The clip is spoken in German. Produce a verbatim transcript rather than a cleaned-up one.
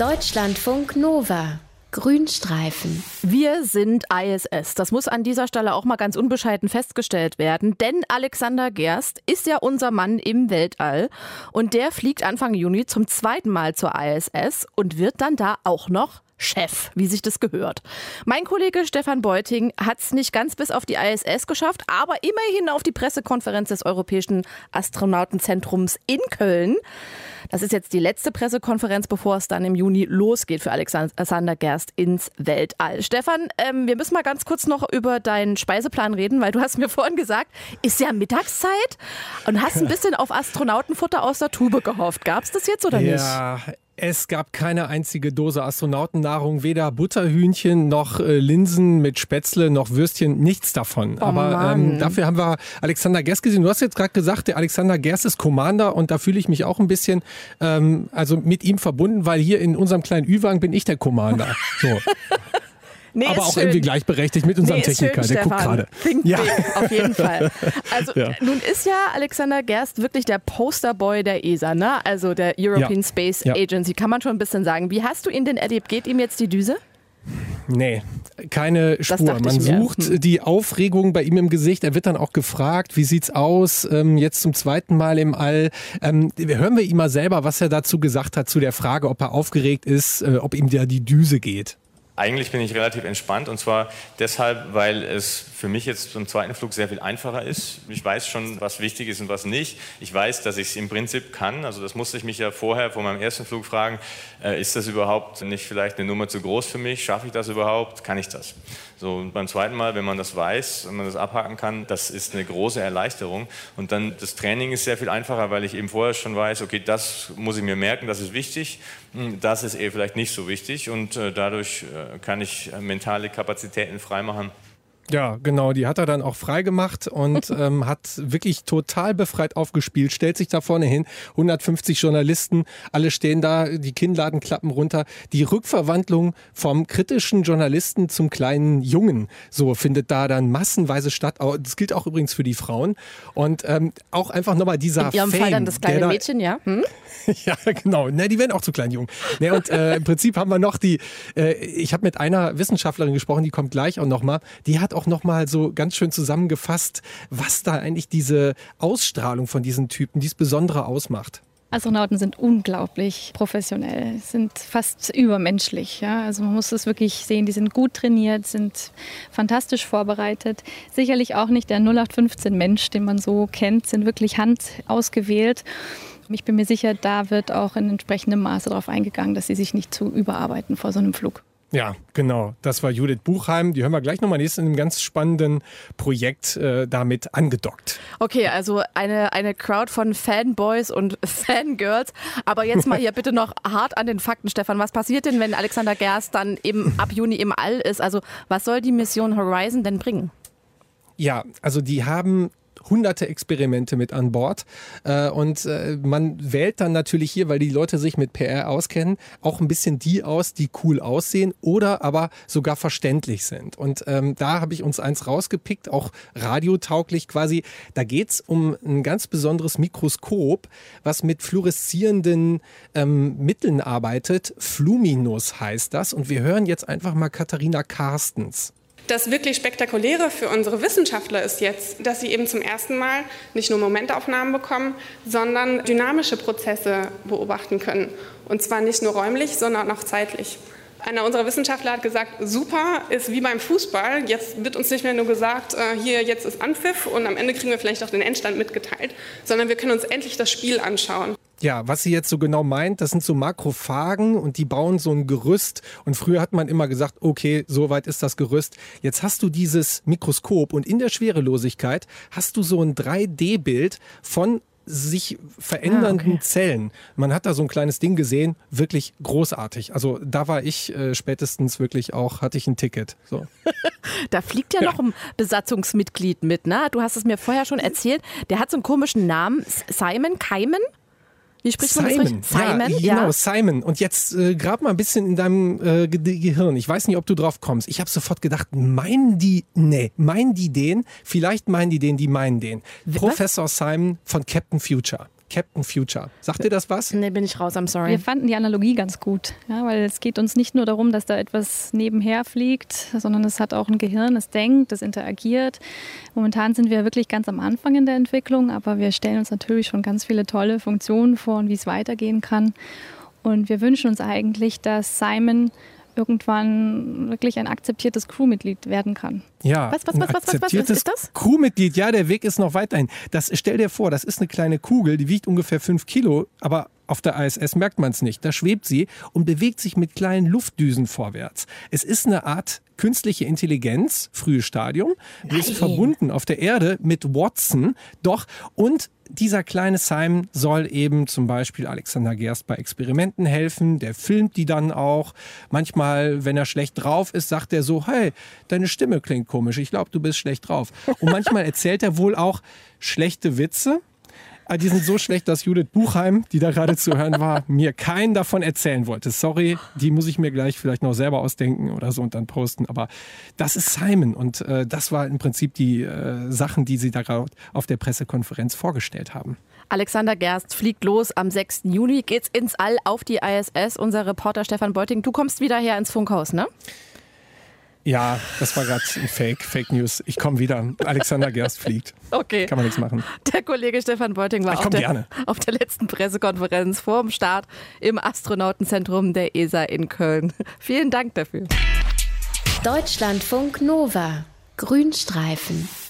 Deutschlandfunk Nova. Grünstreifen. Wir sind I S S. Das muss an dieser Stelle auch mal ganz unbescheiden festgestellt werden, denn Alexander Gerst ist ja unser Mann im Weltall und der fliegt Anfang Juni zum zweiten Mal zur I S S und wird dann da auch noch Chef, wie sich das gehört. Mein Kollege Stefan Beuting hat es nicht ganz bis auf die I S S geschafft, aber immerhin auf die Pressekonferenz des Europäischen Astronautenzentrums in Köln. Das ist jetzt die letzte Pressekonferenz, bevor es dann im Juni losgeht für Alexander Gerst ins Weltall. Stefan, ähm, wir müssen mal ganz kurz noch über deinen Speiseplan reden, weil du hast mir vorhin gesagt, ist ja Mittagszeit und hast ein bisschen auf Astronautenfutter aus der Tube gehofft. Gab es das jetzt oder nicht? Ja. Es gab keine einzige Dose Astronautennahrung, weder Butterhühnchen noch äh, Linsen mit Spätzle noch Würstchen, nichts davon. Oh Aber ähm, dafür haben wir Alexander Gerst gesehen. Du hast jetzt gerade gesagt, der Alexander Gerst ist Commander und da fühle ich mich auch ein bisschen ähm, also mit ihm verbunden, weil hier in unserem kleinen Ü-Wagen bin ich der Commander. So. Nee, aber auch schön. Irgendwie gleichberechtigt mit unserem nee, Techniker, schön, der Stefan. guckt gerade. Bing, ja. bing, auf jeden Fall. Also ja. Nun ist ja Alexander Gerst wirklich der Posterboy der E S A, ne? Also der European ja. Space ja. Agency, kann man schon ein bisschen sagen. Wie hast du ihn denn erlebt? Geht ihm jetzt die Düse? Nee, keine Spur. Man sucht hm. die Aufregung bei ihm im Gesicht. Er wird dann auch gefragt, wie sieht's aus, ähm, jetzt zum zweiten Mal im All. Ähm, hören wir ihm mal selber, was er dazu gesagt hat, zu der Frage, ob er aufgeregt ist, äh, ob ihm da die Düse geht. Eigentlich bin ich relativ entspannt und zwar deshalb, weil es für mich jetzt zum zweiten Flug sehr viel einfacher ist. Ich weiß schon, was wichtig ist und was nicht. Ich weiß, dass ich es im Prinzip kann. Also das musste ich mich ja vorher vor meinem ersten Flug fragen, äh, ist das überhaupt nicht vielleicht eine Nummer zu groß für mich? Schaffe ich das überhaupt? Kann ich das? So, und beim zweiten Mal, wenn man das weiß, wenn man das abhaken kann, das ist eine große Erleichterung. Und dann das Training ist sehr viel einfacher, weil ich eben vorher schon weiß, okay, das muss ich mir merken, das ist wichtig, das ist eher vielleicht nicht so wichtig und äh, dadurch äh, kann ich mentale Kapazitäten freimachen. Ja, genau, die hat er dann auch freigemacht und ähm, hat wirklich total befreit aufgespielt, stellt sich da vorne hin, hundertfünfzig Journalisten, alle stehen da, die Kinnladen klappen runter. Die Rückverwandlung vom kritischen Journalisten zum kleinen Jungen, so findet da dann massenweise statt. Das gilt auch übrigens für die Frauen und ähm, auch einfach nochmal dieser In ihrem Fame, Fall dann das kleine Mädchen, ja? Hm? Ja, genau. Ne, die werden auch zu kleinen Jungen. Ne, und äh, im Prinzip haben wir noch die, äh, ich habe mit einer Wissenschaftlerin gesprochen, die kommt gleich auch nochmal, die hat auch nochmal so ganz schön zusammengefasst, was da eigentlich diese Ausstrahlung von diesen Typen, dieses Besondere ausmacht. Astronauten sind unglaublich professionell, sind fast übermenschlich. Ja? Also man muss es wirklich sehen, die sind gut trainiert, sind fantastisch vorbereitet. Sicherlich auch nicht der null acht fünfzehn Mensch, den man so kennt, sind wirklich handausgewählt. Ich bin mir sicher, da wird auch in entsprechendem Maße darauf eingegangen, dass sie sich nicht zu überarbeiten vor so einem Flug. Ja, genau. Das war Judith Buchheim. Die hören wir gleich nochmal nächstes in einem ganz spannenden Projekt äh, damit angedockt. Okay, also eine, eine Crowd von Fanboys und Fangirls. Aber jetzt mal hier bitte noch hart an den Fakten, Stefan. Was passiert denn, wenn Alexander Gerst dann eben ab Juni im All ist? Also was soll die Mission Horizon denn bringen? Ja, also die haben hunderte Experimente mit an Bord äh, und äh, man wählt dann natürlich hier, weil die Leute sich mit P R auskennen, auch ein bisschen die aus, die cool aussehen oder aber sogar verständlich sind. Und ähm, da habe ich uns eins rausgepickt, auch radiotauglich quasi. Da geht's um ein ganz besonderes Mikroskop, was mit fluoreszierenden ähm, Mitteln arbeitet. Fluminus heißt das und wir hören jetzt einfach mal Katharina Carstens. Das wirklich Spektakuläre für unsere Wissenschaftler ist jetzt, dass sie eben zum ersten Mal nicht nur Momentaufnahmen bekommen, sondern dynamische Prozesse beobachten können. Und zwar nicht nur räumlich, sondern auch zeitlich. Einer unserer Wissenschaftler hat gesagt, super, ist wie beim Fußball. Jetzt wird uns nicht mehr nur gesagt, äh, hier, jetzt ist Anpfiff und am Ende kriegen wir vielleicht auch den Endstand mitgeteilt, sondern wir können uns endlich das Spiel anschauen. Ja, was sie jetzt so genau meint, das sind so Makrophagen und die bauen so ein Gerüst. Und früher hat man immer gesagt, okay, so weit ist das Gerüst. Jetzt hast du dieses Mikroskop und in der Schwerelosigkeit hast du so ein drei D Bild von sich verändernden ah, okay. Zellen. Man hat da so ein kleines Ding gesehen, wirklich großartig. Also da war ich äh, spätestens wirklich auch, hatte ich ein Ticket. So. Da fliegt ja, ja noch ein Besatzungsmitglied mit, ne? Du hast es mir vorher schon erzählt. Der hat so einen komischen Namen, Simon Keimen? Wie spricht man Simon. das richtig? Simon, ja, genau, ja. Simon. Und jetzt äh, grab mal ein bisschen in deinem äh, Ge- Gehirn. Ich weiß nicht, ob du drauf kommst. Ich habe sofort gedacht, meinen die, nee, meinen die den? Vielleicht meinen die den, die meinen den. Was? Professor Simon von Captain Future. Captain Future. Sagt dir das was? Nee, bin ich raus, I'm sorry. Wir fanden die Analogie ganz gut, ja, weil es geht uns nicht nur darum, dass da etwas nebenher fliegt, sondern es hat auch ein Gehirn, es denkt, es interagiert. Momentan sind wir wirklich ganz am Anfang in der Entwicklung, aber wir stellen uns natürlich schon ganz viele tolle Funktionen vor und wie es weitergehen kann. Und wir wünschen uns eigentlich, dass Simon irgendwann wirklich ein akzeptiertes Crewmitglied werden kann. Ja, was, was, ein was, was, was, was akzeptiertes ist das? Crewmitglied, ja, der Weg ist noch weiterhin. Das, stell dir vor, das ist eine kleine Kugel, die wiegt ungefähr fünf Kilo, aber auf der I S S merkt man es nicht. Da schwebt sie und bewegt sich mit kleinen Luftdüsen vorwärts. Es ist eine Art künstliche Intelligenz, frühes Stadium. Die ist verbunden auf der Erde mit Watson. Doch, und dieser kleine Simon soll eben zum Beispiel Alexander Gerst bei Experimenten helfen. Der filmt die dann auch. Manchmal, wenn er schlecht drauf ist, sagt er so, hey, deine Stimme klingt komisch. Ich glaube, du bist schlecht drauf. Und manchmal erzählt er wohl auch schlechte Witze. Die sind so schlecht, dass Judith Buchheim, die da gerade zu hören war, mir keinen davon erzählen wollte. Sorry, die muss ich mir gleich vielleicht noch selber ausdenken oder so und dann posten. Aber das ist Simon und äh, das war im Prinzip die äh, Sachen, die sie da gerade auf der Pressekonferenz vorgestellt haben. Alexander Gerst fliegt los. Am sechsten Juni geht's ins All auf die I S S. Unser Reporter Stefan Beuting, du kommst wieder her ins Funkhaus, ne? Ja, das war gerade ein Fake, Fake News. Ich komme wieder. Alexander Gerst fliegt. Okay. Kann man nichts machen. Der Kollege Stefan Beuting war auf der, auf der letzten Pressekonferenz vor dem Start im Astronautenzentrum der E S A in Köln. Vielen Dank dafür. Deutschlandfunk Nova. Grünstreifen.